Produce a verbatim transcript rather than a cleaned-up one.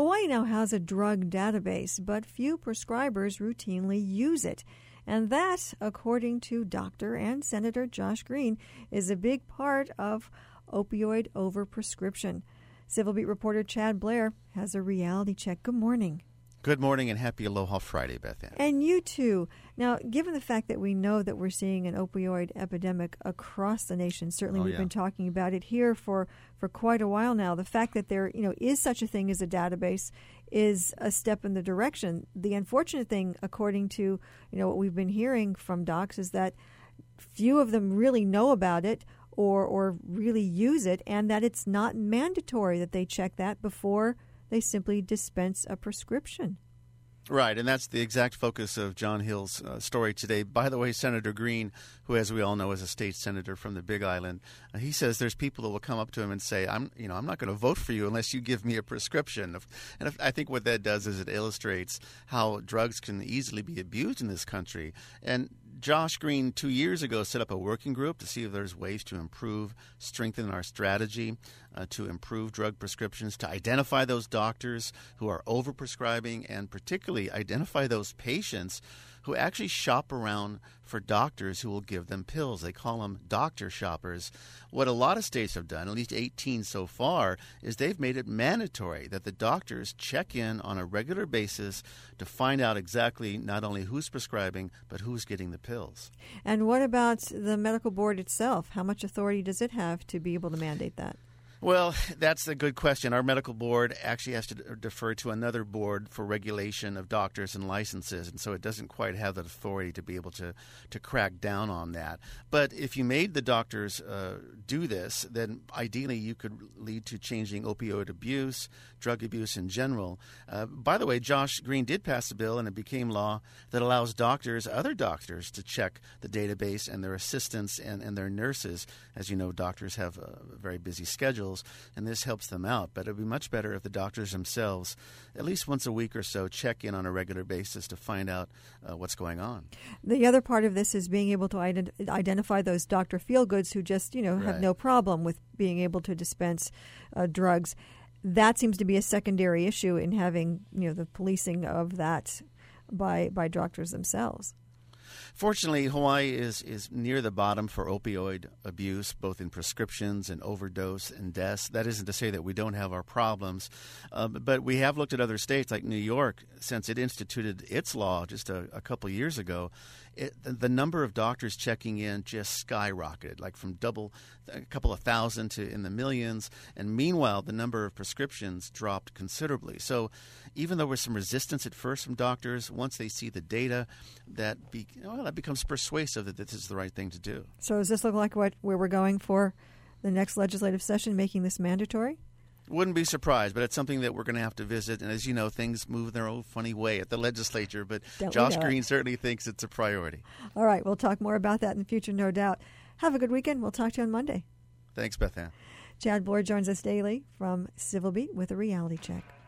Hawaii now has a drug database, but few prescribers routinely use it. And that, according to Doctor and Senator Josh Green, is a big part of opioid overprescription. Civil Beat reporter Chad Blair has a reality check. Good morning. Good morning and happy Aloha Friday, Beth Ann. And you too. Now, given the fact that we know that we're seeing an opioid epidemic across the nation, certainly oh, we've yeah. been talking about it here for, for quite a while now. The fact that there, you know, is such a thing as a database is a step in the direction. The unfortunate thing, according to, you know, what we've been hearing from docs, is that few of them really know about it or or really use it, and that it's not mandatory that they check that before they simply dispense a prescription. Right, and that's the exact focus of John Hill's uh, story today. By the way, Senator Green, who, as we all know, is a state senator from the Big Island, uh, he says there's people that will come up to him and say, "I'm, you know, I'm not going to vote for you unless you give me a prescription." And if, I think what that does is it illustrates how drugs can easily be abused in this country. And Josh Green, two years ago, set up a working group to see if there's ways to improve, strengthen our strategy, uh, to improve drug prescriptions, to identify those doctors who are overprescribing, and particularly identify those patients who actually shop around for doctors who will give them pills. They call them doctor shoppers. What a lot of states have done, at least eighteen so far, is they've made it mandatory that the doctors check in on a regular basis to find out exactly not only who's prescribing, but who's getting the pills. And what about the medical board itself? How much authority does it have to be able to mandate that? Well, that's a good question. Our medical board actually has to defer to another board for regulation of doctors and licenses, and so it doesn't quite have the authority to be able to, to crack down on that. But if you made the doctors uh, do this, then ideally you could lead to changing opioid abuse, drug abuse in general. Uh, by the way, Josh Green did pass a bill, and it became law, that allows doctors, other doctors, to check the database, and their assistants and, and their nurses. As you know, doctors have uh, very busy schedules, and this helps them out. But it would be much better if the doctors themselves, at least once a week or so, check in on a regular basis to find out uh, what's going on. The other part of this is being able to ident- identify those Doctor Feelgoods who just, you know, have Right. no problem with being able to dispense uh, drugs. That seems to be a secondary issue in having, you know, the policing of that by by doctors themselves. Fortunately, Hawaii is, is near the bottom for opioid abuse, both in prescriptions and overdose and deaths. That isn't to say that we don't have our problems, uh, but we have looked at other states like New York. Since it instituted its law just a, a couple of years ago, it, the, the number of doctors checking in just skyrocketed, like from double, a couple of thousand to in the millions. And meanwhile, the number of prescriptions dropped considerably. So even though there was some resistance at first from doctors, once they see the data, that be, well, that becomes persuasive that this is the right thing to do. So does this look like what where we're going for the next legislative session, making this mandatory? Wouldn't be surprised, but it's something that we're going to have to visit. And as you know, things move their own funny way at the legislature, but Don't Josh Green certainly thinks it's a priority. All right, we'll talk more about that in the future, no doubt. Have a good weekend. We'll talk to you on Monday. Thanks, Beth Ann. Chad Blair joins us daily from Civil Beat with a reality check.